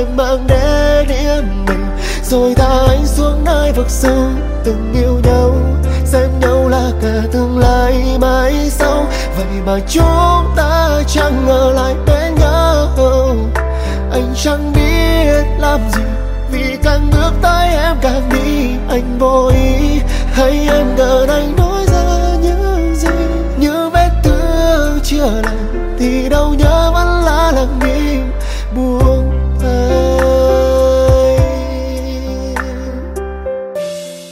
em mang đến yên bình, rồi thả anh xuống nơi vực sâu. Từng yêu nhau, xem nhau là cả tương lai mãi sau, vậy mà chúng ta chẳng ngờ lại bên nhau. Anh chẳng biết làm gì, vì càng bước tới em càng đi. Anh vô ý hay em gần anh nói ra những gì, như vết thương chưa lành thì đâu nhớ